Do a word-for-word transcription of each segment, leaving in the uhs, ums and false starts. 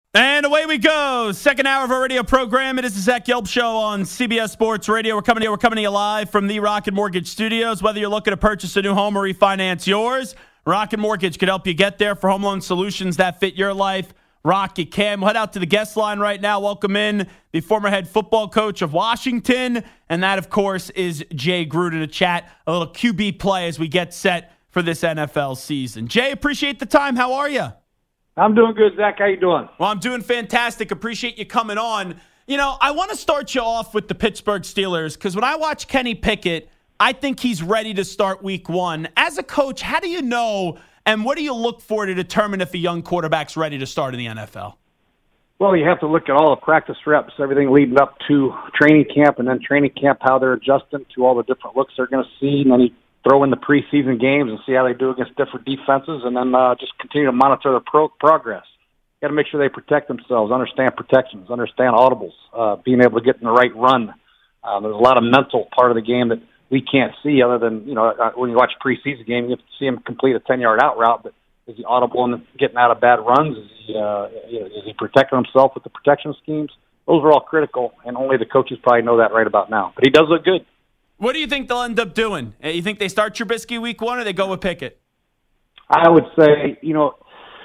And away we go. Second hour of our radio program. It is the Zach Gelb Show on C B S Sports Radio. We're coming here. We're coming to you live from the Rocket Mortgage Studios. Whether you're looking to purchase a new home or refinance yours, Rocket Mortgage can help you get there for home loan solutions that fit your life. Rocket can. We'll head out to the guest line right now. Welcome in the former head football coach of Washington. And that, of course, is Jay Gruden to chat a little Q B play as we get set for this N F L season. Jay, appreciate the time. How are you? I'm doing good, Zach. How you doing? Well, I'm doing fantastic. Appreciate you coming on. You know, I want to start you off with the Pittsburgh Steelers because when I watch Kenny Pickett, I think he's ready to start week one. As a coach, how do you know and what do you look for to determine if a young quarterback's ready to start in the N F L? Well, you have to look at all the practice reps, everything leading up to training camp, and then training camp, how they're adjusting to all the different looks they're going to see, and then you throw in the preseason games and see how they do against different defenses, and then uh, just continue to monitor their pro- progress. Got to make sure they protect themselves, understand protections, understand audibles, uh, being able to get in the right run. Uh, there's a lot of mental part of the game that we can't see other than, you know, uh, when you watch a preseason game, you have to see him complete a ten-yard out route, but is he audible and getting out of bad runs? Is he, uh, you know, is he protecting himself with the protection schemes? Those are all critical, and only the coaches probably know that right about now. But he does look good. What do you think they'll end up doing? You think they start Trubisky week one or they go with Pickett? I would say, you know,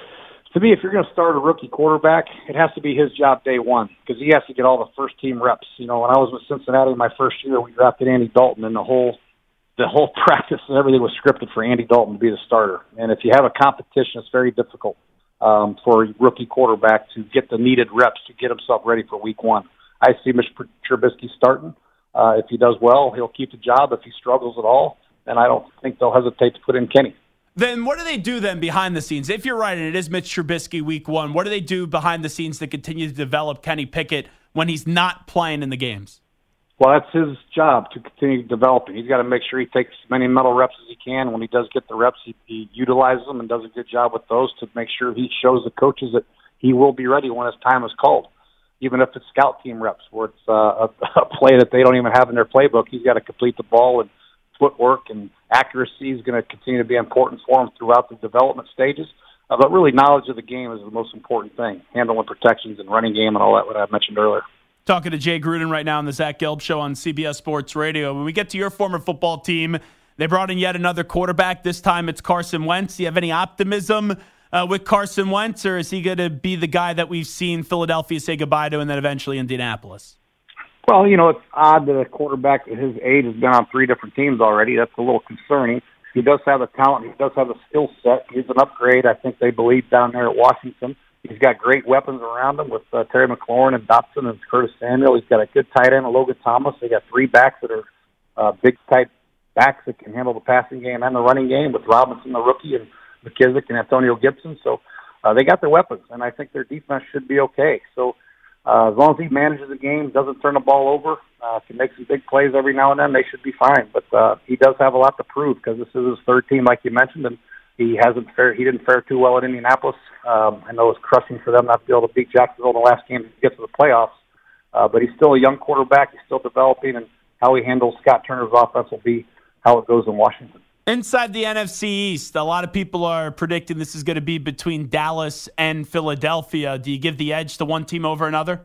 to me, if you're going to start a rookie quarterback, it has to be his job day one because he has to get all the first-team reps. You know, when I was with Cincinnati my first year, we drafted Andy Dalton, and the whole the whole practice and everything was scripted for Andy Dalton to be the starter. And if you have a competition, it's very difficult um, for a rookie quarterback to get the needed reps to get himself ready for week one. I see Mister Trubisky starting. Uh, if he does well, he'll keep the job. If he struggles at all, then I don't think they'll hesitate to put in Kenny. Then what do they do then behind the scenes? If you're right and it is Mitch Trubisky week one, what do they do behind the scenes to continue to develop Kenny Pickett when he's not playing in the games? Well, that's his job to continue developing. He's got to make sure he takes as many mental reps as he can. When he does get the reps, he, he utilizes them and does a good job with those to make sure he shows the coaches that he will be ready when his time is called. Even if it's scout team reps where it's uh, a, a play that they don't even have in their playbook, he's got to complete the ball, and footwork and accuracy is going to continue to be important for him throughout the development stages. Uh, but really, knowledge of the game is the most important thing, handling protections and running game and all that, what I mentioned earlier. Talking to Jay Gruden right now on the Zach Gelb Show on C B S Sports Radio. When we get to your former football team, they brought in yet another quarterback. This time it's Carson Wentz. Do you have any optimism Uh, with Carson Wentz, or is he going to be the guy that we've seen Philadelphia say goodbye to and then eventually Indianapolis? Well, you know, it's odd that a quarterback at his age has been on three different teams already. That's a little concerning. He does have the talent. He does have the skill set. He's an upgrade, I think they believe, down there at Washington. He's got great weapons around him with uh, Terry McLaurin and Dobson and Curtis Samuel. He's got a good tight end, Logan Thomas. They got three backs that are uh, big-type backs that can handle the passing game and the running game with Robinson, the rookie, and McKissick and Antonio Gibson. So uh, they got their weapons, and I think their defense should be okay. So uh, as long as he manages the game, doesn't turn the ball over, uh, can make some big plays every now and then, they should be fine. But uh, he does have a lot to prove because this is his third team, like you mentioned, and he hasn't fare, he didn't fare too well at Indianapolis. Um, I know it was crushing for them not to be able to beat Jacksonville in the last game to get to the playoffs. Uh, but he's still a young quarterback. He's still developing, and how he handles Scott Turner's offense will be how it goes in Washington. Inside the N F C East, a lot of people are predicting this is going to be between Dallas and Philadelphia. Do you give the edge to one team over another?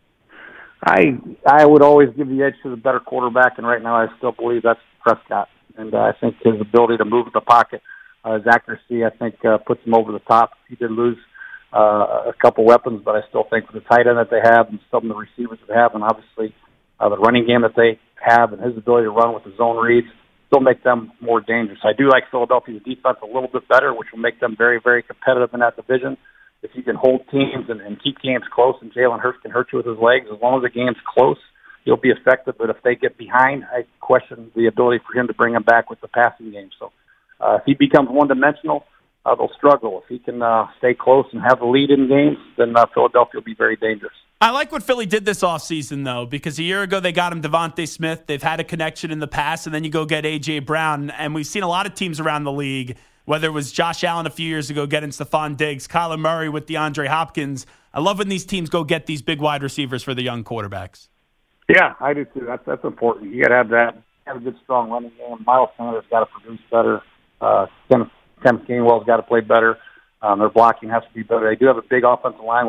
I I would always give the edge to the better quarterback, and right now I still believe that's Prescott. And uh, I think his ability to move in the pocket, uh, his accuracy, I think uh, puts him over the top. He did lose uh, a couple weapons, but I still think with the tight end that they have and some of the receivers that they have, and obviously uh, the running game that they have and his ability to run with the zone reads, still make them more dangerous. I do like Philadelphia's defense a little bit better, which will make them very, very competitive in that division. If you can hold teams and, and keep games close, and Jalen Hurts can hurt you with his legs, as long as the game's close, he'll be effective. But if they get behind, I question the ability for him to bring them back with the passing game. So uh, if he becomes one-dimensional, uh, they'll struggle. If he can uh, stay close and have the lead in games, then uh, Philadelphia will be very dangerous. I like what Philly did this offseason, though, because a year ago they got him Devontae Smith. They've had a connection in the past, and then you go get A J. Brown. And we've seen a lot of teams around the league, whether it was Josh Allen a few years ago getting Stephon Diggs, Kyler Murray with DeAndre Hopkins. I love when these teams go get these big wide receivers for the young quarterbacks. Yeah, I do too. That's that's important. You got to have that. Have a good, strong running game. Miles Sanders got to produce better. Uh, Kenneth, Kenneth Gainwell's got to play better. Um, their blocking has to be better. They do have a big offensive line, which I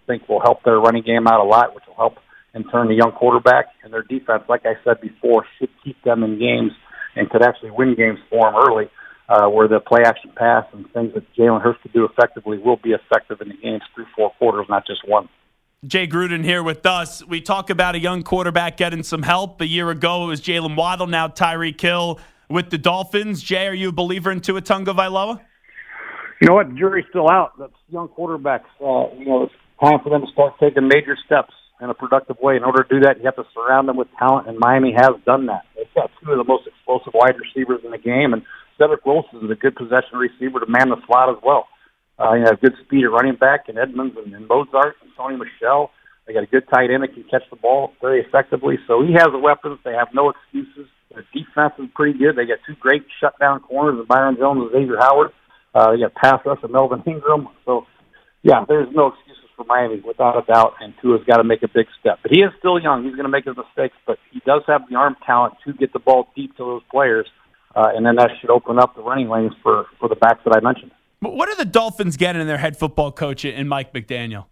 think will help their running game out a lot, which will help in turn the young quarterback. And their defense, like I said before, should keep them in games and could actually win games for them early, uh, where the play-action pass and things that Jalen Hurts could do effectively will be effective in the games through four quarters, not just one. Jay Gruden here with us. We talk about a young quarterback getting some help. A year ago, it was Jalen Waddle, now Tyreek Hill with the Dolphins. Jay, are you a believer in Tua Tagovailoa? You know what? The jury's still out. That's young quarterbacks. Uh, you know, it's time for them to start taking major steps in a productive way. In order to do that, you have to surround them with talent, and Miami has done that. They've got two of the most explosive wide receivers in the game, and Cedric Wilson is a good possession receiver to man the slot as well. Uh, you have good speed at running back in Edmonds and, and Mozart and Sony Michel. They got a good tight end that can catch the ball very effectively. So he has the weapons. They have no excuses. Their defense is pretty good. They got two great shutdown corners with Byron Jones and Xavier Howard. Uh, they got pass rush and Melvin Ingram. So, yeah, there's no excuses for Miami, without a doubt, and Tua's got to make a big step. But he is still young. He's going to make his mistakes, but he does have the arm talent to get the ball deep to those players, uh, and then that should open up the running lanes for, for the backs that I mentioned. But what are the Dolphins getting in their head football coach in Mike McDaniel?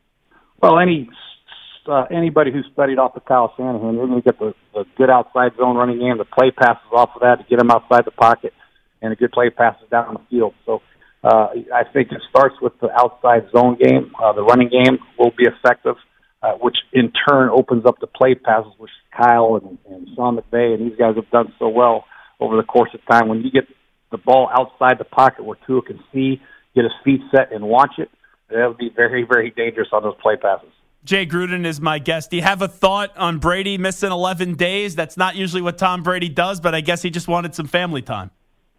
Well, any uh, anybody who studied off of Kyle Shanahan, you're going to get the, the good outside zone running game, the play passes off of that to get him outside the pocket, and a good play passes down the field. So uh, I think it starts with the outside zone game. Uh, the running game will be effective, uh, which in turn opens up the play passes, which Kyle and, and Sean McVay and these guys have done so well over the course of time. When you get the ball outside the pocket where Tua can see, get his feet set, and watch it, that would be very, very dangerous on those play passes. Jay Gruden is my guest. Do you have a thought on Brady missing eleven days? That's not usually what Tom Brady does, but I guess he just wanted some family time.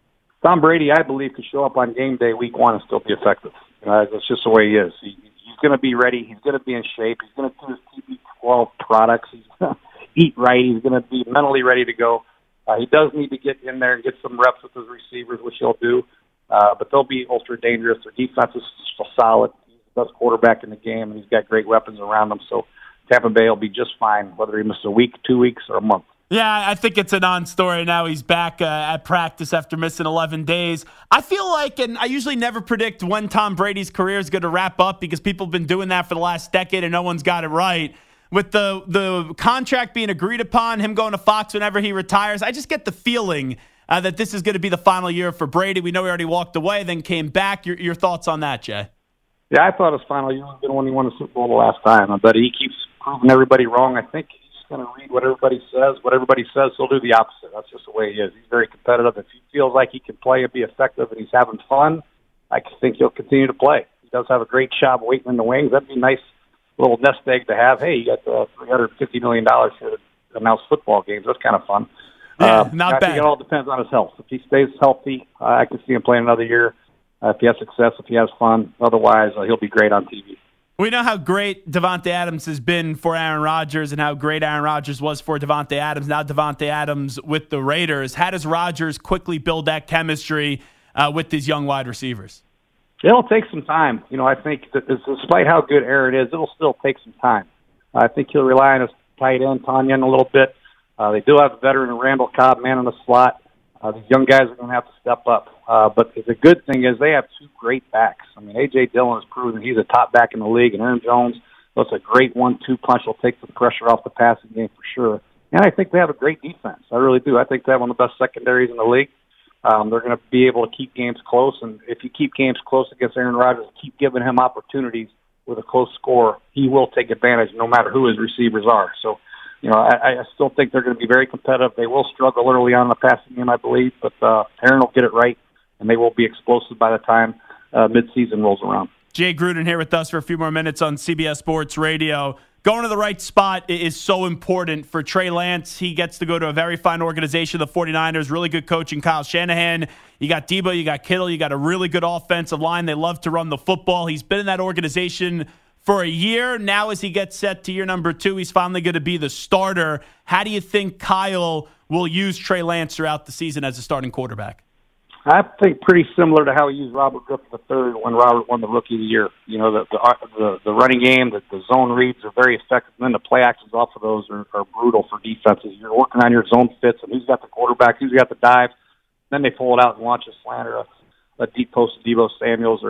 Tom Brady, I believe, could show up on game day week one and still be effective. Uh, that's just the way he is. He, he's going to be ready. He's going to be in shape. He's going to do his T B twelve products. He's going to eat right. He's going to be mentally ready to go. Uh, he does need to get in there and get some reps with his receivers, which he'll do. Uh, but they'll be ultra dangerous. Their defense is still solid. He's the best quarterback in the game, and he's got great weapons around him. So Tampa Bay will be just fine, whether he misses a week, two weeks, or a month. Yeah, I think it's a non-story. Now he's back uh, at practice after missing eleven days. I feel like, and I usually never predict when Tom Brady's career is going to wrap up because people have been doing that for the last decade and no one's got it right. With the, the contract being agreed upon, him going to Fox whenever he retires, I just get the feeling uh, that this is going to be the final year for Brady. We know he already walked away, then came back. Your, your thoughts on that, Jay? Yeah, I thought his final year was when he won the Super Bowl the last time. But he keeps proving everybody wrong. I think he's going to read what everybody says. What everybody says, he'll do the opposite. That's just the way he is. He's very competitive. If he feels like he can play and be effective and he's having fun, I think he'll continue to play. He does have a great job waiting in the wings. That'd be nice. Little nest egg to have. Hey, you got uh, three hundred fifty million dollars here to announce football games. That's kind of fun. Yeah, uh, not I bad. think it all depends on his health. If he stays healthy, uh, I can see him playing another year. Uh, if he has success, if he has fun. Otherwise, uh, he'll be great on T V. We know how great Davante Adams has been for Aaron Rodgers and how great Aaron Rodgers was for Davante Adams. Now Davante Adams with the Raiders. How does Rodgers quickly build that chemistry uh, with these young wide receivers? It'll take some time. You know, I think that despite how good Aaron is, it'll still take some time. I think he'll rely on his tight end, Tanyan, a little bit. Uh, they do have a veteran, Randall Cobb, man in the slot. Uh, these young guys are going to have to step up. Uh, but the good thing is they have two great backs. I mean, A J. Dillon has proven he's a top back in the league, and Aaron Jones, that's a great one two punch. Will take the pressure off the passing game for sure. And I think they have a great defense. I really do. I think they have one of the best secondaries in the league. Um, they're going to be able to keep games close, and if you keep games close against Aaron Rodgers, keep giving him opportunities with a close score, he will take advantage no matter who his receivers are. So, you know, I, I still think they're going to be very competitive. They will struggle early on in the passing game, I believe, but uh, Aaron will get it right, and they will be explosive by the time uh, midseason rolls around. Jay Gruden here with us for a few more minutes on C B S Sports Radio. Going to the right spot is so important for Trey Lance. He gets to go to a very fine organization, the 49ers, really good coaching, Kyle Shanahan. You got Debo, you got Kittle, you got a really good offensive line. They love to run the football. He's been in that organization for a year. Now as he gets set to year number two, he's finally going to be the starter. How do you think Kyle will use Trey Lance throughout the season as a starting quarterback? I think pretty similar to how he used Robert Griffin the third when Robert won the Rookie of the Year. You know, the the the, the running game, the, the zone reads are very effective, and then the play actions off of those are, are brutal for defenses. You're working on your zone fits and who's got the quarterback, who's got the dive. Then they pull it out and launch a slant or a, a deep post to Deebo Samuels or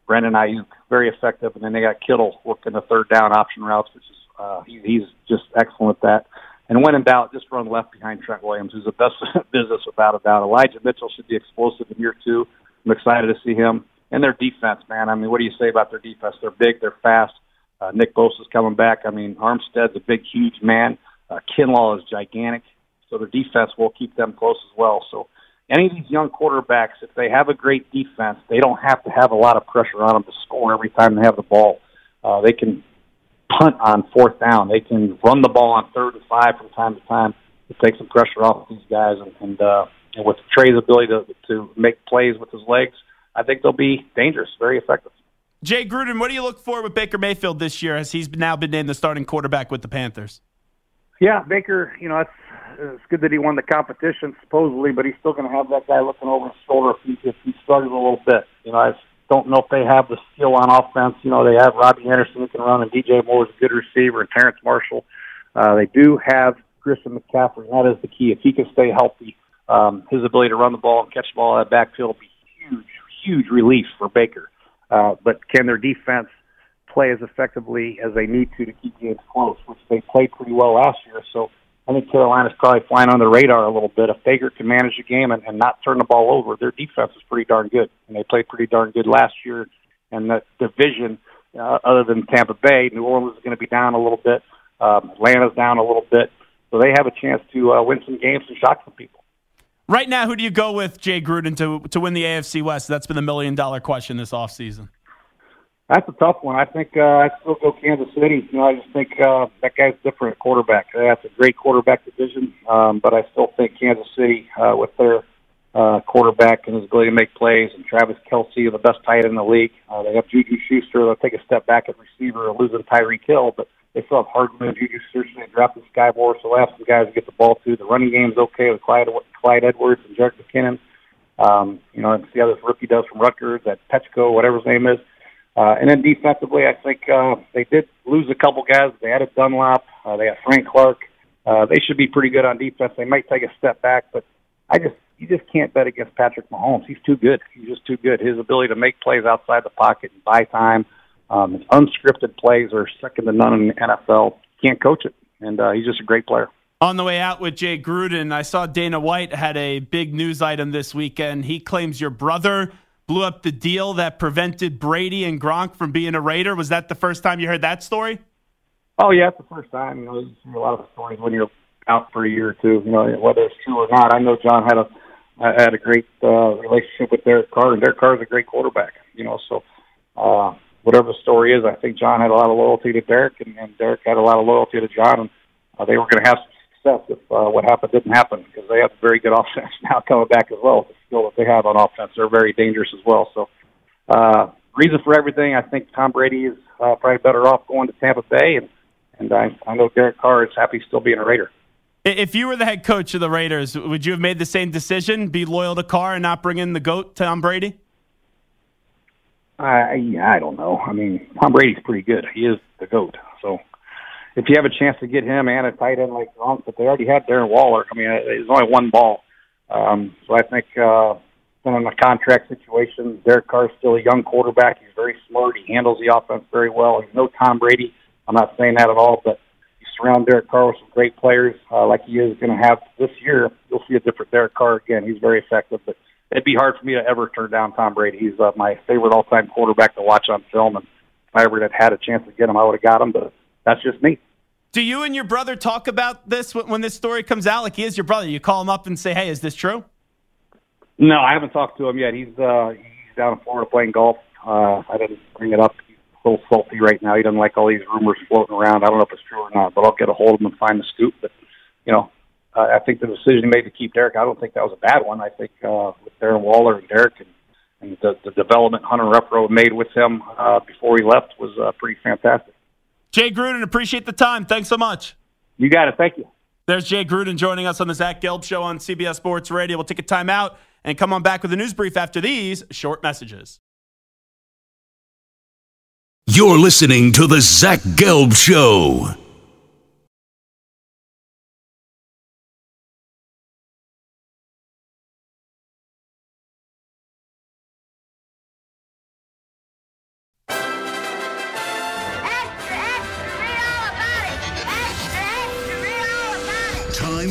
Brandon Ayuk, very effective. And then they got Kittle working the third down option routes, which is uh, he, he's just excellent at that. And when in doubt, just run left behind Trent Williams, who's the best business without a doubt. Elijah Mitchell should be explosive in year two. I'm excited to see him. And their defense, man. I mean, what do you say about their defense? They're big, they're fast. Uh, Nick Bosa's coming back. I mean, Armstead's a big, huge man. Uh, Kinlaw is gigantic. So their defense will keep them close as well. So any of these young quarterbacks, if they have a great defense, they don't have to have a lot of pressure on them to score every time they have the ball. Uh, they can punt on fourth down. They can run the ball on third and five from time to time to take some pressure off of these guys. And, and, uh, and with Trey's ability to, to make plays with his legs, I think they'll be dangerous, very effective. Jay Gruden, what do you look for with Baker Mayfield this year as he's now been named the starting quarterback with the Panthers? Yeah, Baker, you know, it's, it's good that he won the competition, supposedly, but he's still going to have that guy looking over his shoulder if he, if he struggles a little bit. You know, I don't know if they have the skill on offense. You know, they have Robbie Anderson who can run, and D J Moore's a good receiver, and Terrence Marshall. Uh, they do have Christian McCaffrey, and that is the key. If he can stay healthy, um, his ability to run the ball and catch the ball out of the backfield will be huge, huge relief for Baker. Uh, but can their defense play as effectively as they need to to keep games close, which they played pretty well last year? So I think Carolina's probably flying on the radar a little bit. If Baker can manage the game and, and not turn the ball over, their defense is pretty darn good. And they played pretty darn good last year. And that division, uh, other than Tampa Bay, New Orleans is going to be down a little bit. Um, Atlanta's down a little bit. So they have a chance to uh, win some games and shock some people. Right now, who do you go with, Jay Gruden, to to win the A F C West? That's been the million-dollar question this offseason. That's a tough one. I think uh, I still go Kansas City. You know, I just think uh, that guy's different at quarterback. That's a great quarterback division, um, but I still think Kansas City, uh, with their uh, quarterback and his ability to make plays, and Travis Kelce, the best tight end in the league. Uh, they have Juju Schuster. They'll take a step back at receiver, losing Tyreek Hill, but they still have Hardman, Juju Schuster. They drafted Sky Moore, so they have some guys to get the ball to. The running game's okay with Clyde, Clyde Edwards and Jerick McKinnon. Um, you know, and see how this rookie does from Rutgers, that Petchko, whatever his name is. Uh, and then defensively, I think uh, they did lose a couple guys. They added Dunlap. Uh, they had Frank Clark. Uh, they should be pretty good on defense. They might take a step back, but I just you just can't bet against Patrick Mahomes. He's too good. He's just too good. His ability to make plays outside the pocket and buy time, um, his unscripted plays are second to none in the N F L. Can't coach it, and uh, he's just a great player. On the way out with Jay Gruden, I saw Dana White had a big news item this weekend. He claims your brother blew up the deal that prevented Brady and Gronk from being a Raider. Was that the first time you heard that story? Oh, yeah, it's the first time. You know, you see a lot of stories when you're out for a year or two, you know, whether it's true or not. I know John had a had a great uh, relationship with Derek Carr, and Derek Carr is a great quarterback, you know, so uh, whatever the story is, I think John had a lot of loyalty to Derek, and, and Derek had a lot of loyalty to John, and uh, they were going to have some success if uh, what happened didn't happen, because they have a very good offense now coming back as well. The skill that they have on offense, they're very dangerous as well. So, uh, reason for everything, I think Tom Brady is uh, probably better off going to Tampa Bay, and and I, I know Derek Carr is happy still being a Raider. If you were the head coach of the Raiders, would you have made the same decision, be loyal to Carr and not bring in the GOAT, Tom Brady? I I don't know. I mean, Tom Brady's pretty good. He is the GOAT. So if you have a chance to get him and a tight end like Gronk, but they already had Darren Waller. I mean, there's only one ball. Um, so I think uh, in a contract situation, Derek Carr's still a young quarterback. He's very smart. He handles the offense very well. He's no Tom Brady. I'm not saying that at all, but you surround Derek Carr with some great players uh, like he is going to have this year, you'll see a different Derek Carr again. He's very effective, but it'd be hard for me to ever turn down Tom Brady. He's uh, my favorite all-time quarterback to watch on film, and if I ever had had a chance to get him, I would have got him, but that's just me. Do you and your brother talk about this when this story comes out? Like, he is your brother. You call him up and say, hey, is this true? No, I haven't talked to him yet. He's uh, he's down in Florida playing golf. Uh, I didn't bring it up. He's a little salty right now. He doesn't like all these rumors floating around. I don't know if it's true or not, but I'll get a hold of him and find the scoop. But, you know, uh, I think the decision he made to keep Derek, I don't think that was a bad one. I think uh, with Darren Waller and Derek and, and the, the development Hunter Renfrow made with him uh, before he left was uh, pretty fantastic. Jay Gruden, appreciate the time. Thanks so much. You got it. Thank you. There's Jay Gruden joining us on the Zach Gelb Show on C B S Sports Radio. We'll take a time out and come on back with a news brief after these short messages. You're listening to the Zach Gelb Show.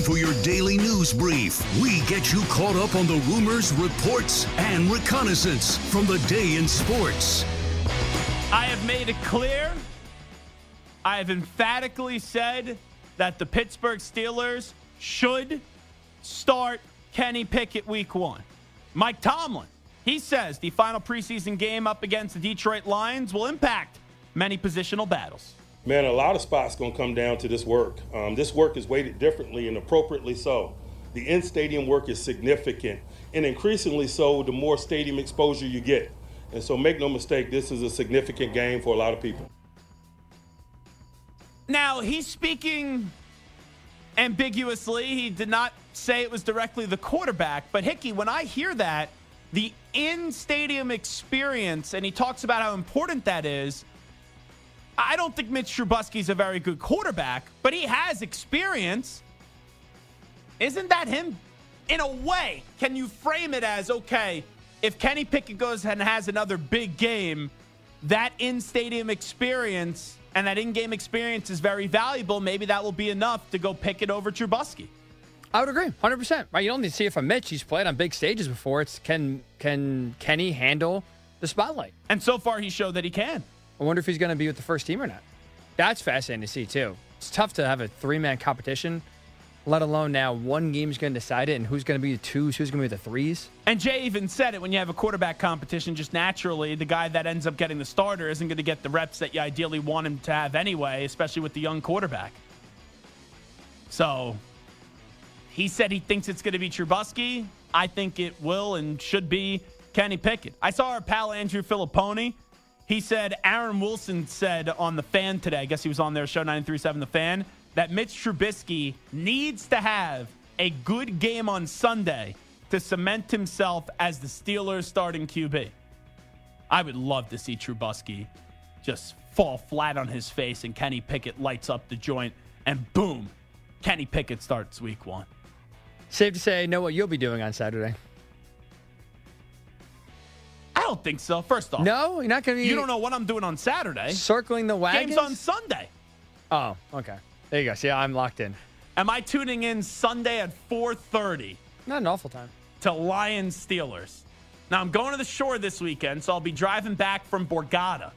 for your daily news brief. We get you caught up on the rumors, reports, and reconnaissance from the day in sports. I have made it clear. I have emphatically said that the Pittsburgh Steelers should start Kenny Pickett week one. Mike Tomlin, he says the final preseason game up against the Detroit Lions will impact many positional battles. Man, a lot of spots going to come down to this work. Um, this work is weighted differently and appropriately so. The in-stadium work is significant, and increasingly so the more stadium exposure you get. And so make no mistake, this is a significant game for a lot of people. Now, he's speaking ambiguously. He did not say it was directly the quarterback. But, Hickey, when I hear that, the in-stadium experience, and he talks about how important that is, I don't think Mitch Trubisky's a very good quarterback, but he has experience. Isn't that him? In a way, can you frame it as, okay, if Kenny Pickett goes and has another big game, that in-stadium experience and that in-game experience is very valuable. Maybe that will be enough to go Pickett over Trubisky. I would agree, one hundred percent. Right? You don't need to see it from Mitch. He's played on big stages before. It's can can Kenny handle the spotlight? And so far, he showed that he can. I wonder if he's going to be with the first team or not. That's fascinating to see, too. It's tough to have a three-man competition, let alone now one game's going to decide it, and who's going to be the twos, who's going to be the threes. And Jay even said it, when you have a quarterback competition, just naturally, the guy that ends up getting the starter isn't going to get the reps that you ideally want him to have anyway, especially with the young quarterback. So, he said he thinks it's going to be Trubisky. I think it will and should be Kenny Pickett. I saw our pal Andrew Filipponi. He said Aaron Wilson said on The Fan today, I guess he was on their show ninety-three point seven The Fan, that Mitch Trubisky needs to have a good game on Sunday to cement himself as the Steelers' starting Q B. I would love to see Trubisky just fall flat on his face and Kenny Pickett lights up the joint and boom, Kenny Pickett starts week one. Safe to say, know what you'll be doing on Saturday. I don't think so. First off, no, you're not going to be. You don't know what I'm doing on Saturday. Circling the wagons? Game's on Sunday. Oh, okay. There you go. See, I'm locked in. Am I tuning in Sunday at four thirty? Not an awful time. To Lions Steelers. Now, I'm going to the shore this weekend, so I'll be driving back from Borgata.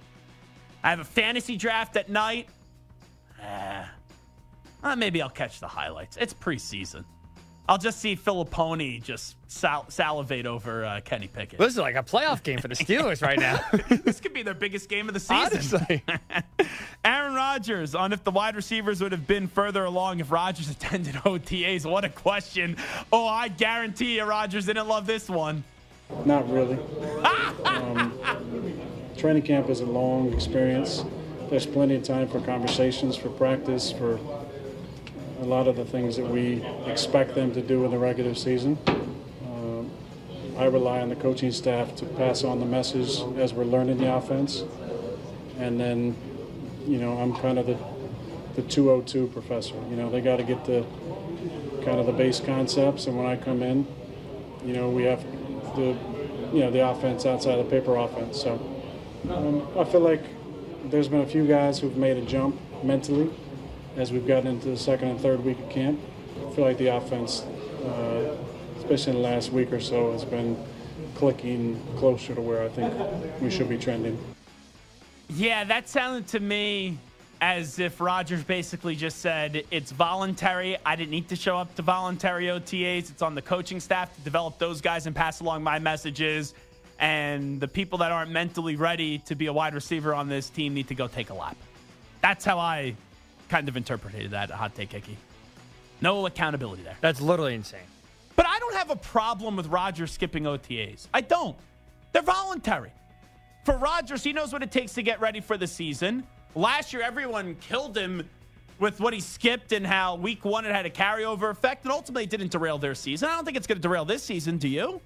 I have a fantasy draft at night. Eh, uh, maybe I'll catch the highlights. It's preseason. I'll just see Filipponi just sal- salivate over uh, Kenny Pickett. This is like a playoff game for the Steelers right now. This could be their biggest game of the season. Honestly. Aaron Rodgers on if the wide receivers would have been further along if Rodgers attended O T As. What a question. Oh, I guarantee you Rodgers didn't love this one. Not really. um, training camp is a long experience. There's plenty of time for conversations, for practice, for a lot of the things that we expect them to do in the regular season. Um, I rely on the coaching staff to pass on the message as we're learning the offense. And then, you know, I'm kind of the the two oh two professor. You know, they got to get the kind of the base concepts, and when I come in, you know, we have the, you know, the offense outside of the paper offense. So um, I feel like there's been a few guys who've made a jump mentally as we've gotten into the second and third week of camp. I feel like the offense, uh, especially in the last week or so, has been clicking closer to where I think we should be trending. Yeah, that sounded to me as if Rodgers basically just said, it's voluntary. I didn't need to show up to voluntary O T As. It's on the coaching staff to develop those guys and pass along my messages. And the people that aren't mentally ready to be a wide receiver on this team need to go take a lap. That's how I kind of interpreted that hot take, Hickey. No accountability there. That's literally insane. But I don't have a problem with Rodgers skipping O T As. I don't. They're voluntary. For Rodgers, he knows what it takes to get ready for the season. Last year, everyone killed him with what he skipped and how week one it had a carryover effect, and ultimately it didn't derail their season. I don't think it's going to derail this season. Do you?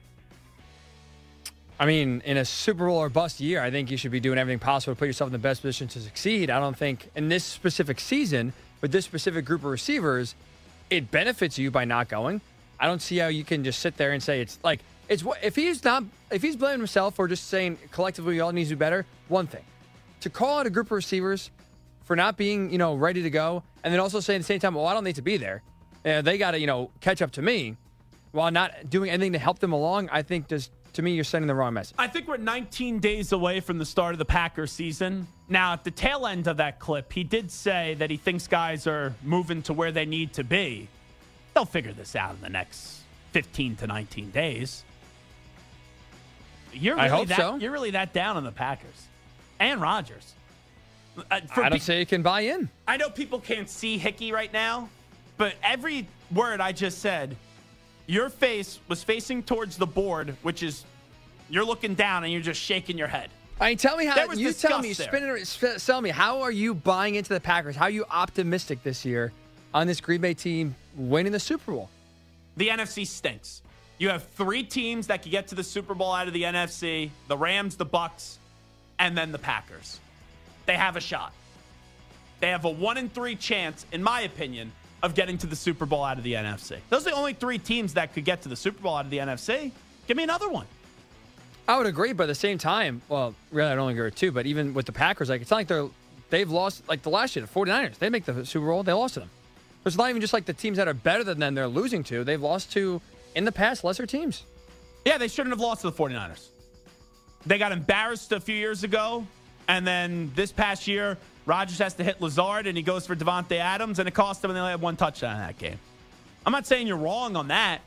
I mean, in a Super Bowl or bust year, I think you should be doing everything possible to put yourself in the best position to succeed. I don't think in this specific season, with this specific group of receivers, it benefits you by not going. I don't see how you can just sit there and say it's like it's what if he's not if he's blaming himself or just saying collectively we all need to do better. One thing, to call out a group of receivers for not being you know ready to go, and then also saying at the same time, well, I don't need to be there. Uh, they got to, you know, catch up to me while not doing anything to help them along. I think just to me, you're sending the wrong message. I think we're nineteen days away from the start of the Packers season. Now, at the tail end of that clip, he did say that he thinks guys are moving to where they need to be. They'll figure this out in the next fifteen to nineteen days. You're really I hope that, so. You're really that down on the Packers and Rodgers. Uh, I don't pe- say you can buy in. I know people can't see Hickey right now, but every word I just said, your face was facing towards the board, which is you're looking down and you're just shaking your head. I mean, tell me how There was you tell me, disgust spin it, sp- tell me how are you buying into the Packers? How are you optimistic this year on this Green Bay team winning the Super Bowl? The N F C stinks. You have three teams that could get to the Super Bowl out of the N F C: the Rams, the Bucks, and then the Packers. They have a shot. They have a one in three chance, in my opinion, of getting to the Super Bowl out of the N F C. Those are the only three teams that could get to the Super Bowl out of the N F C. Give me another one. I would agree, but at the same time, well, really, I'd only agree with two, but even with the Packers, like, it's not like they're, they've lost, like the last year, the 49ers, they make the Super Bowl, they lost to them. It's not even just like the teams that are better than them they're losing to. They've lost to, in the past, lesser teams. Yeah, they shouldn't have lost to the 49ers. They got embarrassed a few years ago, and then this past year, Rodgers has to hit Lazard, and he goes for Devontae Adams, and it cost them, and they only had one touchdown in that game. I'm not saying you're wrong on that.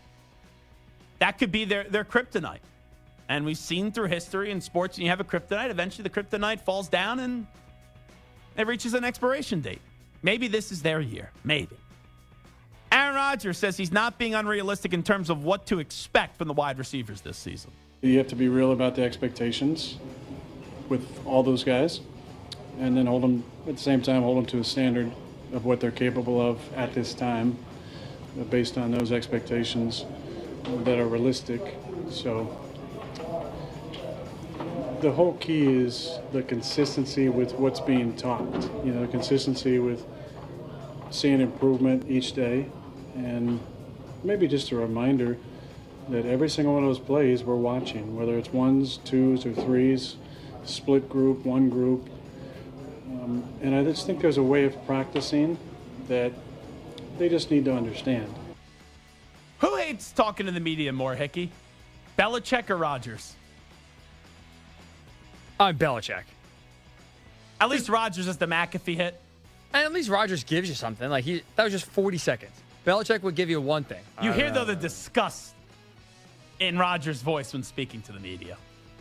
That could be their, their kryptonite. And we've seen through history in sports, and you have a kryptonite, eventually the kryptonite falls down, and it reaches an expiration date. Maybe this is their year. Maybe. Aaron Rodgers says he's not being unrealistic in terms of what to expect from the wide receivers this season. You have to be real about the expectations with all those guys, and then hold them, at the same time, hold them to a standard of what they're capable of at this time, based on those expectations that are realistic. So the whole key is the consistency with what's being taught. You know, the consistency with seeing improvement each day, and maybe just a reminder that every single one of those plays we're watching, whether it's ones, twos, or threes, split group, one group. Um, and I just think there's a way of practicing that they just need to understand. Who hates talking to the media more, Hickey? Belichick or Rodgers? I'm Belichick. At least Rodgers is the McAfee hit. And at least Rodgers gives you something. Like he, that was just forty seconds. Belichick would give you one thing. You hear, though, the disgust in Rodgers' voice when speaking to the media.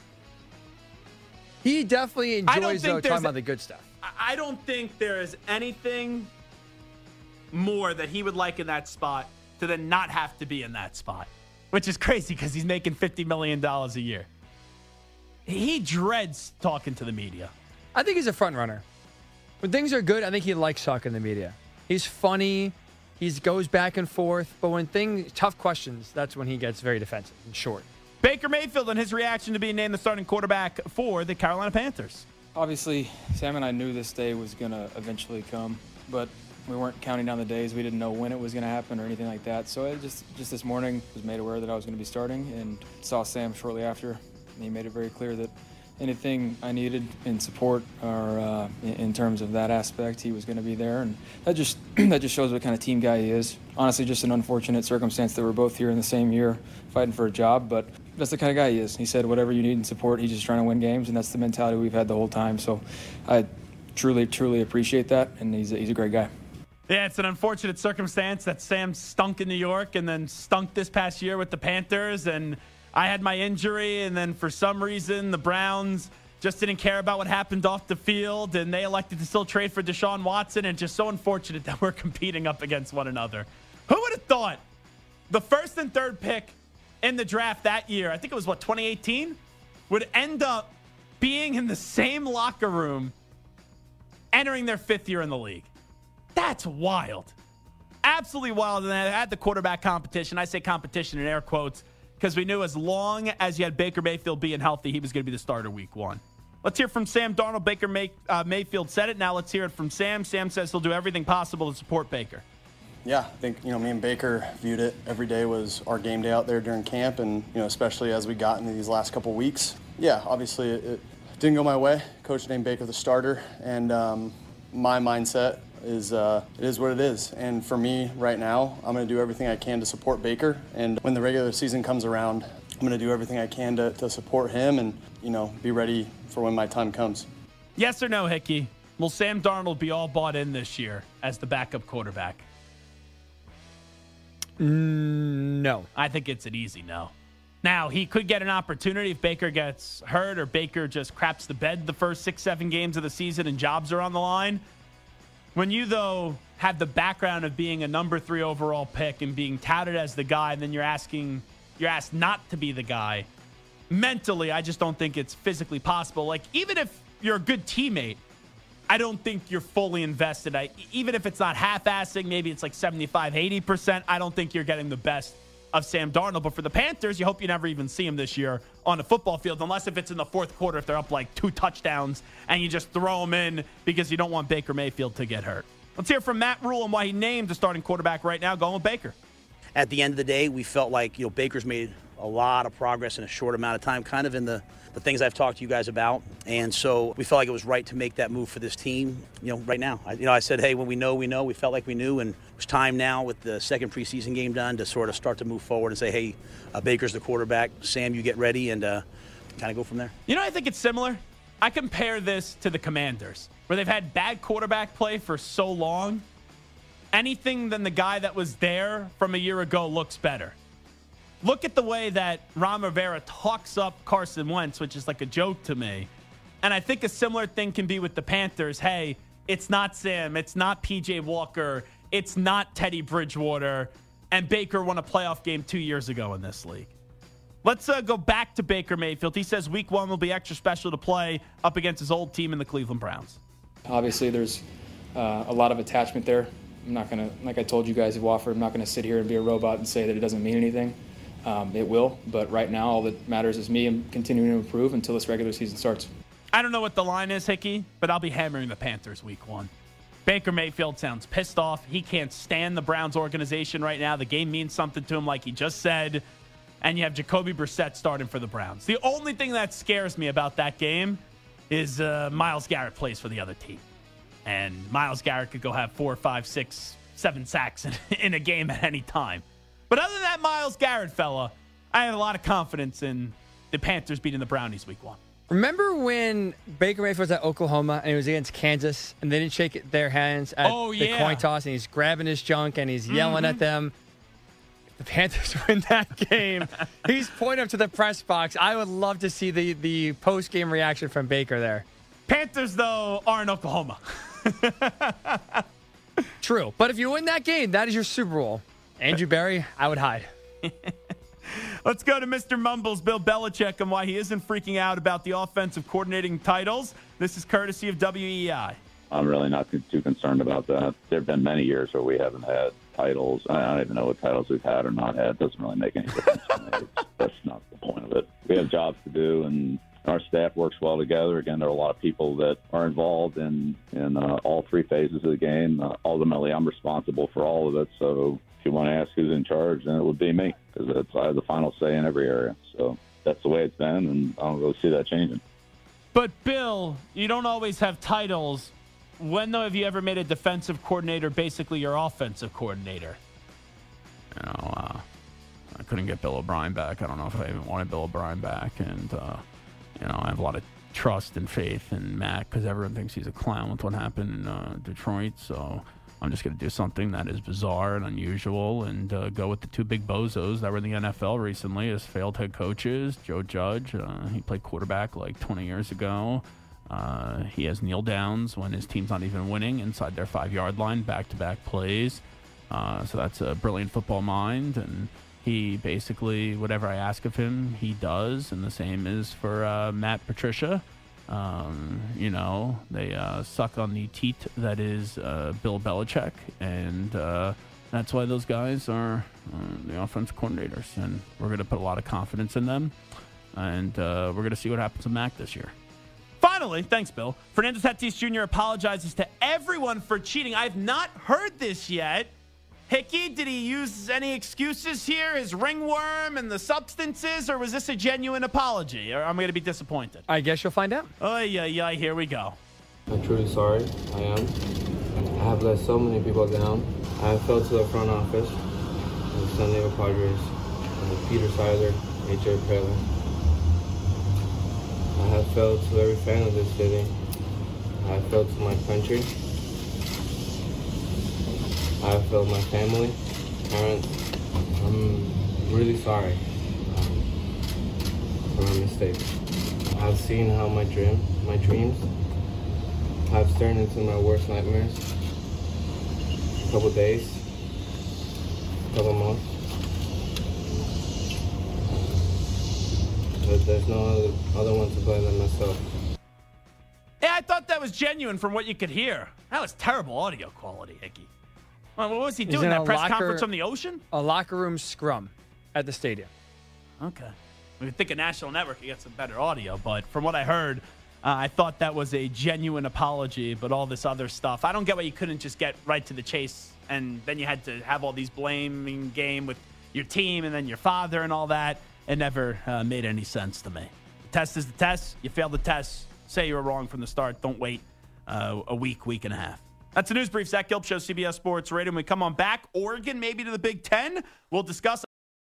He definitely enjoys, though, talking about the good stuff. I don't think there is anything more that he would like in that spot to then not have to be in that spot, which is crazy because he's making fifty million dollars a year. He dreads talking to the media. I think he's a front runner. When things are good, I think he likes talking to the media. He's funny. He goes back and forth. But when things, tough questions, that's when he gets very defensive and short. Baker Mayfield and his reaction to being named the starting quarterback for the Carolina Panthers. Obviously, Sam and I knew this day was going to eventually come, but we weren't counting down the days. We didn't know when it was going to happen or anything like that. So I just, just this morning was made aware that I was going to be starting and saw Sam shortly after. He made it very clear that anything I needed in support or uh, in terms of that aspect, he was going to be there, and that just that just shows what kind of team guy he is. Honestly, just an unfortunate circumstance that we're both here in the same year fighting for a job, but that's the kind of guy he is. He said whatever you need in support, he's just trying to win games, and that's the mentality we've had the whole time. So I truly, truly appreciate that, and he's a, he's a great guy. Yeah, it's an unfortunate circumstance that Sam stunk in New York and then stunk this past year with the Panthers, and I had my injury, and then for some reason the Browns just didn't care about what happened off the field, and they elected to still trade for Deshaun Watson, and just so unfortunate that we're competing up against one another. Who would have thought the first and third pick in the draft that year, I think it was, what, twenty eighteen, would end up being in the same locker room entering their fifth year in the league? That's wild. Absolutely wild. And I had the quarterback competition. I say competition in air quotes, because we knew as long as you had Baker Mayfield being healthy, he was going to be the starter week one. Let's hear from Sam Darnold. Baker May, uh, Mayfield said it. Now let's hear it from Sam. Sam says he'll do everything possible to support Baker. Yeah, I think, you know, me and Baker viewed it. Every day was our game day out there during camp, and, you know, especially as we got into these last couple weeks. Yeah, obviously it, it didn't go my way. Coach named Baker the starter, and um, my mindset is uh, it is what it is. And for me right now, I'm going to do everything I can to support Baker. And when the regular season comes around, I'm going to do everything I can to, to support him and, you know, be ready for when my time comes. Yes or no, Hickey? Will Sam Darnold be all bought in this year as the backup quarterback? Mm, no. I think it's an easy no. Now, he could get an opportunity if Baker gets hurt or Baker just craps the bed the first six, seven games of the season and jobs are on the line. When you, though, have the background of being a number three overall pick and being touted as the guy, and then you're asking, you're asked not to be the guy, mentally, I just don't think it's physically possible. Like, even if you're a good teammate, I don't think you're fully invested. I, even if it's not half-assing, maybe it's like seventy-five, eighty percent, I don't think you're getting the best of Sam Darnold. But for the Panthers, you hope you never even see him this year on the football field, unless if it's in the fourth quarter, if they're up like two touchdowns and you just throw him in because you don't want Baker Mayfield to get hurt. Let's hear from Matt Rule and why he named the starting quarterback right now, going with Baker. At the end of the day, we felt like, you know, Baker's made a lot of progress in a short amount of time, kind of in the, the things I've talked to you guys about. And so we felt like it was right to make that move for this team, you know, right now. I, you know, I said, hey, when we know, we know. We felt like we knew, and it was time now with the second preseason game done to sort of start to move forward and say, hey, uh, Baker's the quarterback. Sam, you get ready, and uh, kind of go from there. You know, I think it's similar. I compare this to the Commanders, where they've had bad quarterback play for so long. Anything than the guy that was there from a year ago looks better. Look at the way that Ron Rivera talks up Carson Wentz, which is like a joke to me. And I think a similar thing can be with the Panthers. Hey, it's not Sam. It's not P J Walker. It's not Teddy Bridgewater. And Baker won a playoff game two years ago in this league. Let's uh, go back to Baker Mayfield. He says week one will be extra special to play up against his old team in the Cleveland Browns. Obviously, there's uh, a lot of attachment there. I'm not going to, like I told you guys at Wofford, I'm not going to sit here and be a robot and say that it doesn't mean anything. Um, it will, but right now all that matters is me and continuing to improve until this regular season starts. I don't know what the line is, Hickey, but I'll be hammering the Panthers week one. Baker Mayfield sounds pissed off. He can't stand the Browns organization right now. The game means something to him, like he just said. And you have Jacoby Brissett starting for the Browns. The only thing that scares me about that game is uh, Myles Garrett plays for the other team. And Myles Garrett could go have four, five, six, seven sacks in, in a game at any time. But other than that Myles Garrett fella, I have a lot of confidence in the Panthers beating the Brownies week one. Remember when Baker Mayfield was at Oklahoma and he was against Kansas and they didn't shake their hands at oh, the yeah. coin toss and he's grabbing his junk and he's yelling mm-hmm. at them? If the Panthers win that game, he's pointing up to the press box. I would love to see the, the post-game reaction from Baker there. Panthers, though, are in Oklahoma. True. But if you win that game, that is your Super Bowl. Andrew Berry, I would hide. Let's go to Mister Mumbles, Bill Belichick, and why he isn't freaking out about the offensive coordinating titles. This is courtesy of W E I. I'm really not too concerned about that. There have been many years where we haven't had titles. I don't even know what titles we've had or not had. It doesn't really make any difference to me. It's, that's not the point of it. We have jobs to do, and our staff works well together. Again, there are a lot of people that are involved in, in uh, all three phases of the game. Uh, ultimately, I'm responsible for all of it, so if you want to ask who's in charge, then it would be me, because I have the final say in every area. So that's the way it's been, and I don't really see that changing. But, Bill, you don't always have titles. When, though, have you ever made a defensive coordinator basically your offensive coordinator? You know, uh, I couldn't get Bill O'Brien back. I don't know if I even wanted Bill O'Brien back. And, uh, you know, I have a lot of trust and faith in Matt because everyone thinks he's a clown with what happened in uh, Detroit. So I'm just going to do something that is bizarre and unusual and uh, go with the two big bozos that were in the N F L recently as failed head coaches. Joe Judge, uh, he played quarterback like twenty years ago. Uh, he has kneel downs when his team's not even winning inside their five-yard line, back-to-back plays. Uh, so that's a brilliant football mind, and he basically, whatever I ask of him, he does, and the same is for uh, Matt Patricia. Um, you know, they uh, suck on the teat that is uh, Bill Belichick, and uh, that's why those guys are uh, the offensive coordinators, and we're going to put a lot of confidence in them, and uh, we're going to see what happens with Mac this year. Finally, thanks, Bill. Fernando Tatis Junior apologizes to everyone for cheating. I've not heard this yet. Hickey, did he use any excuses here? His ringworm and the substances, or was this a genuine apology? Or I'm going to be disappointed. I guess you'll find out. Oh, yeah, yeah, here we go. I'm truly sorry. I am. I have let so many people down. I have fell to the front office, the San Diego Padres, and Peter Siler, A J Preller. I have failed to every fan of this city. I have failed to my country. I have failed my family, parents. I'm really sorry um, for my mistakes. I've seen how my dream, my dreams have turned into my worst nightmares. A couple days, a couple months. But there's no other, other one to blame than myself. Yeah, I thought that was genuine from what you could hear. That was terrible audio quality, Hickey. Well, what was he doing? That press locker, conference from the ocean? A locker room scrum at the stadium. Okay. We think a national network, you get some better audio, but from what I heard, uh, I thought that was a genuine apology, but all this other stuff. I don't get why you couldn't just get right to the chase, and then you had to have all these blaming game with your team and then your father and all that. It never uh, made any sense to me. The test is the test. You failed the test. Say you were wrong from the start. Don't wait uh, a week, week and a half. That's the News Brief. Zach Gelb Show, C B S Sports Radio. When we come on back, Oregon maybe to the Big Ten. We'll discuss.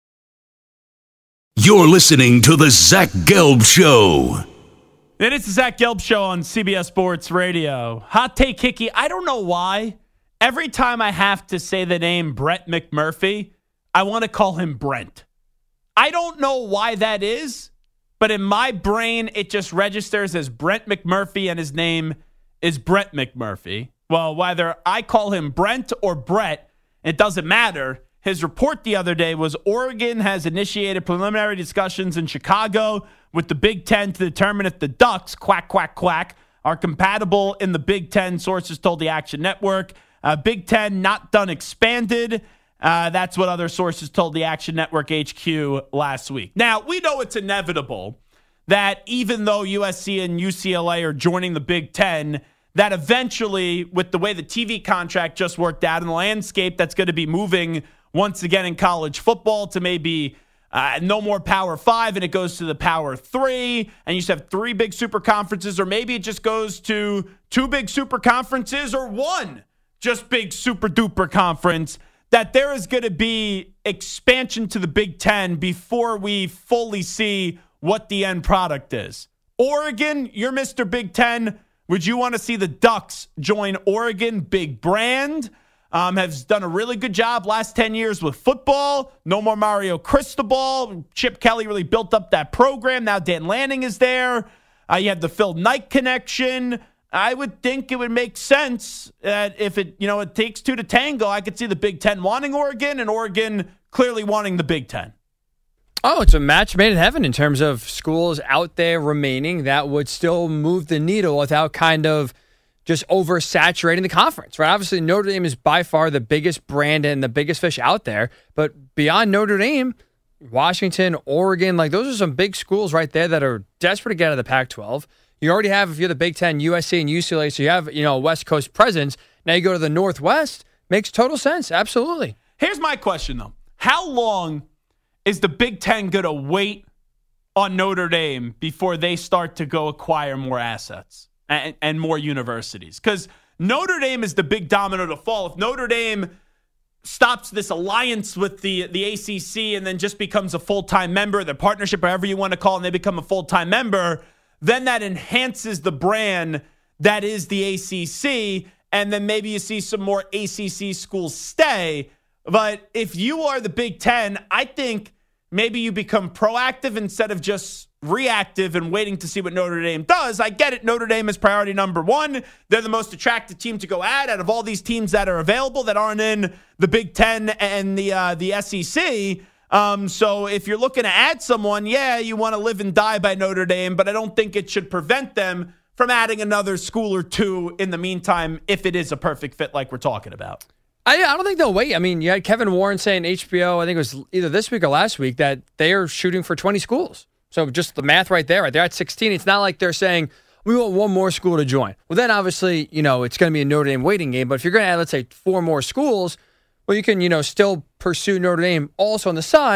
You're listening to the Zach Gelb Show. It is the Zach Gelb Show on C B S Sports Radio. Hot take, Hickey. I don't know why. Every time I have to say the name Brett McMurphy, I want to call him Brent. I don't know why that is, but in my brain, it just registers as Brent McMurphy and his name is Brett McMurphy. Well, whether I call him Brent or Brett, it doesn't matter. His report the other day was Oregon has initiated preliminary discussions in Chicago with the Big Ten to determine if the Ducks, quack, quack, quack, are compatible in the Big Ten, sources told the Action Network. Uh, Big Ten not done expanded. Uh, that's what other sources told the Action Network H Q last week. Now, we know it's inevitable that even though U S C and U C L A are joining the Big Ten, that eventually, with the way the T V contract just worked out and the landscape that's going to be moving once again in college football to maybe uh, no more Power Five and it goes to the Power Three, and you just have three big super conferences, or maybe it just goes to two big super conferences or one just big super duper conference, that there is going to be expansion to the Big Ten before we fully see what the end product is. Oregon, you're Mister Big Ten. Would you want to see the Ducks join Oregon? Big brand. Um, has done a really good job last ten years with football. No more Mario Cristobal. Chip Kelly really built up that program. Now Dan Lanning is there. Uh, you have the Phil Knight connection. I would think it would make sense that if it, you know, it takes two to tango, I could see the Big Ten wanting Oregon and Oregon clearly wanting the Big Ten. Oh, it's a match made in heaven in terms of schools out there remaining that would still move the needle without kind of just oversaturating the conference, right? Obviously, Notre Dame is by far the biggest brand and the biggest fish out there. But beyond Notre Dame, Washington, Oregon, like those are some big schools right there that are desperate to get out of the Pac twelve. You already have, if you're the Big Ten, U S C and U C L A, so you have, you know, a West Coast presence. Now you go to the Northwest. Makes total sense. Absolutely. Here's my question, though. How long is the Big Ten going to wait on Notre Dame before they start to go acquire more assets and, and more universities? Because Notre Dame is the big domino to fall. If Notre Dame stops this alliance with the, the A C C and then just becomes a full-time member, the partnership, however you want to call it, and they become a full-time member, then that enhances the brand that is the A C C, and then maybe you see some more A C C schools stay. But if you are the Big Ten, I think maybe you become proactive instead of just reactive and waiting to see what Notre Dame does. I get it. Notre Dame is priority number one. They're the most attractive team to go at out of all these teams that are available that aren't in the Big Ten and the uh, the S E C. Um, so if you're looking to add someone, yeah, you want to live and die by Notre Dame, but I don't think it should prevent them from adding another school or two in the meantime if it is a perfect fit like we're talking about. I, I don't think they'll wait. I mean, you had Kevin Warren saying H B O, I think it was either this week or last week, that they are shooting for twenty schools. So just the math right there, right? They're at sixteen. It's not like they're saying, we want one more school to join. Well, then obviously, you know, it's going to be a Notre Dame waiting game. But if you're going to add, let's say, four more schools, well, you can, you know, still pursue Notre Dame also on the side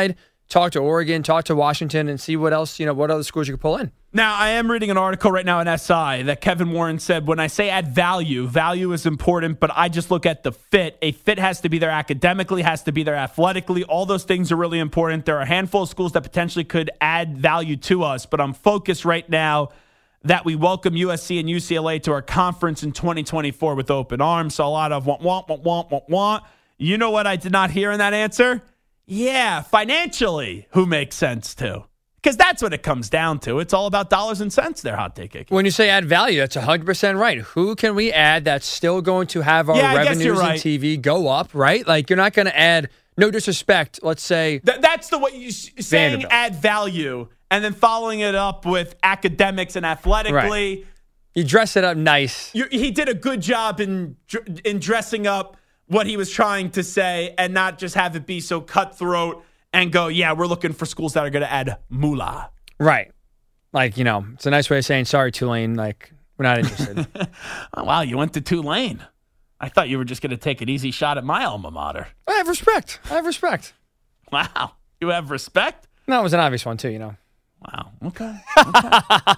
talk to Oregon, talk to Washington, and see what else, you know, what other schools you could pull in. Now, I am reading an article right now in S I that Kevin Warren said, when I say add value, value is important, but I just look at the fit. A fit has to be there academically, has to be there athletically. All those things are really important. There are a handful of schools that potentially could add value to us, but I'm focused right now that we welcome U S C and U C L A to our conference in twenty twenty-four with open arms. So a lot of want, want, want, want, want, want. You know what I did not hear in that answer? Yeah, financially, who makes sense to? Because that's what it comes down to. It's all about dollars and cents there, Hot Take Icky. When you say add value, that's one hundred percent right. Who can we add that's still going to have our yeah, revenues right. and T V go up, right? Like, you're not going to add, no disrespect, let's say. Th- that's the way you saying Vanderbilt. Add value and then following it up with academics and athletically. Right. You dress it up nice. You, he did a good job in in dressing up what he was trying to say and not just have it be so cutthroat and go, yeah, we're looking for schools that are going to add moolah. Right. Like, you know, it's a nice way of saying, sorry, Tulane, like, we're not interested. Oh, wow, you went to Tulane. I thought you were just going to take an easy shot at my alma mater. I have respect. I have respect. Wow. You have respect? No, it was an obvious one, too, you know. Wow. Okay. okay.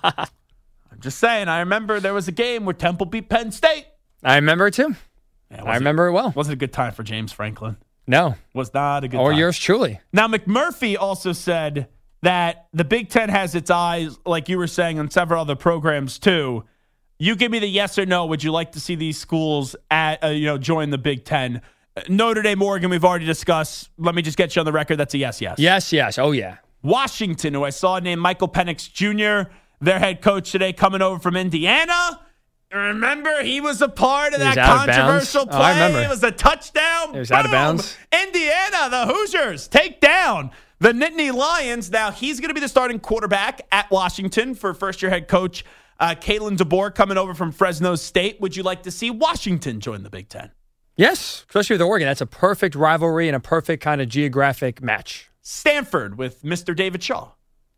I'm just saying, I remember there was a game where Temple beat Penn State. I remember it, too. Yeah, I remember it, it well. Wasn't a good time for James Franklin. No. Was not a good or time. Or yours truly. Now, McMurphy also said that the Big Ten has its eyes, like you were saying, on several other programs, too. You give me the yes or no. Would you like to see these schools at, uh, you know, join the Big Ten? Notre Dame, Oregon, we've already discussed. Let me just get you on the record. That's a yes, yes. Yes, yes. Oh, yeah. Washington, who I saw named Michael Penix Junior, their head coach today, coming over from Indiana. Remember, he was a part of he that controversial play. Oh, I remember. It was a touchdown. It was Boom. out of bounds. Indiana, the Hoosiers, take down the Nittany Lions. Now, he's going to be the starting quarterback at Washington for first-year head coach uh, Kalen DeBoer coming over from Fresno State. Would you like to see Washington join the Big Ten? Yes, especially with Oregon. That's a perfect rivalry and a perfect kind of geographic match. Stanford with Mister David Shaw.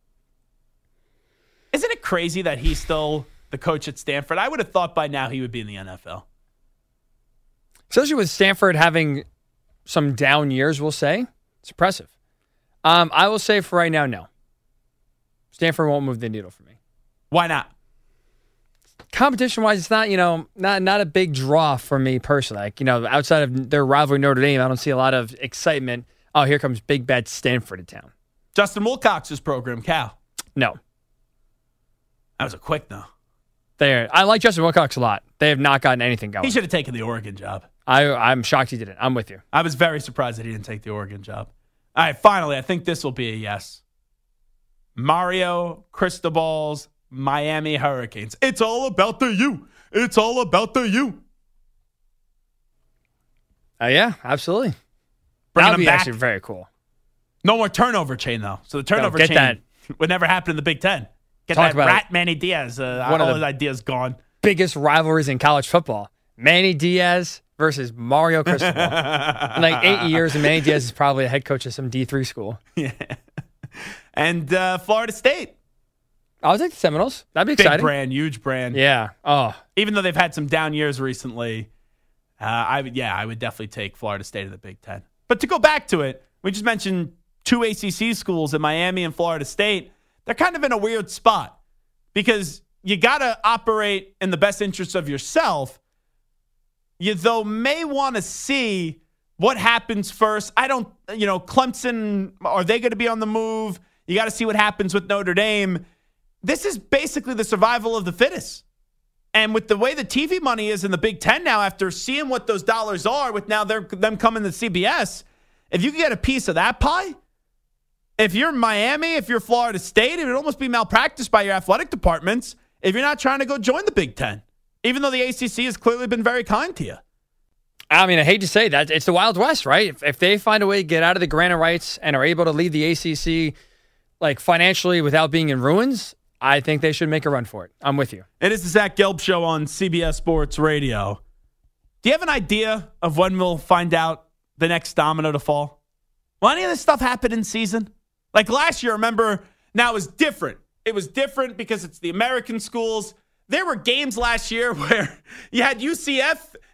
Isn't it crazy that he's still the coach at Stanford? I would have thought by now he would be in the N F L. Especially with Stanford having some down years, we'll say. It's impressive. Um, I will say for right now, no. Stanford won't move the needle for me. Why not? Competition-wise, it's not, you know, not not a big draw for me personally. Like, you know, outside of their rivalry Notre Dame, I don't see a lot of excitement. Oh, here comes big bad Stanford in town. Justin Wilcox's program, Cal. No. That was a quick no. There, I like Justin Wilcox a lot. They have not gotten anything going. He should have taken the Oregon job. I, I'm shocked he didn't. I'm with you. I was very surprised that he didn't take the Oregon job. All right, finally, I think this will be a yes. Mario Cristobal's Miami Hurricanes. It's all about the U. It's all about the U. Uh, yeah, absolutely. Bringing That would be back. actually very cool. No more turnover chain, though. So the turnover no, get chain that. would never happen in the Big Ten. Get Talk that about rat it. Manny Diaz. Uh, One of all the- his ideas gone. Biggest rivalries in college football. Manny Diaz versus Mario Cristobal. In like eight years, and Manny Diaz is probably a head coach of some D three school. Yeah. And uh, Florida State. I'll take the Seminoles. That'd be Big exciting. brand, huge brand. Yeah. Oh. Even though they've had some down years recently, uh, I would, yeah, I would definitely take Florida State in the Big Ten. But to go back to it, we just mentioned two A C C schools in Miami and Florida State. They're kind of in a weird spot because you got to operate in the best interest of yourself. You, though, may want to see what happens first. I don't, you know, Clemson, are they going to be on the move? You got to see what happens with Notre Dame. This is basically the survival of the fittest. And with the way the T V money is in the Big Ten now, after seeing what those dollars are with now they're, them coming to C B S, if you can get a piece of that pie, if you're Miami, if you're Florida State, it would almost be malpractice by your athletic departments if you're not trying to go join the Big Ten, even though the A C C has clearly been very kind to you. I mean, I hate to say that. It's the Wild West, right? If, if they find a way to get out of the grant of rights and are able to leave the A C C like financially without being in ruins, I think they should make a run for it. I'm with you. It is the Zach Gelb Show on C B S Sports Radio. Do you have an idea of when we'll find out the next domino to fall? Will any of this stuff happen in season? Like last year, remember, now it was different. It was different because it's the American schools. There were games last year where you had U C F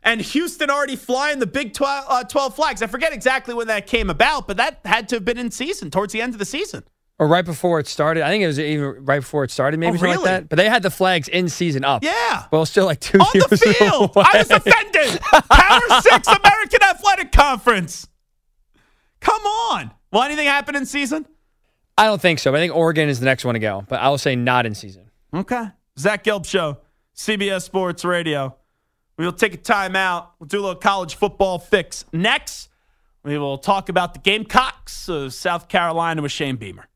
and Houston already flying the Big twelve, uh, twelve flags. I forget exactly when that came about, but that had to have been in season, towards the end of the season. Or right before it started. I think it was even right before it started, maybe Oh, something really? like that. But they had the flags in season up. Yeah. Well, still like two On years the field. away. I was offended. Power Six American Athletic Conference. Come on. Will anything happen in season? I don't think so. I think Oregon is the next one to go. But I will say not in season. Okay. Zach Gelb Show, C B S Sports Radio. We will take a time out. We'll do a little college football fix. Next, we will talk about the Gamecocks of South Carolina with Shane Beamer.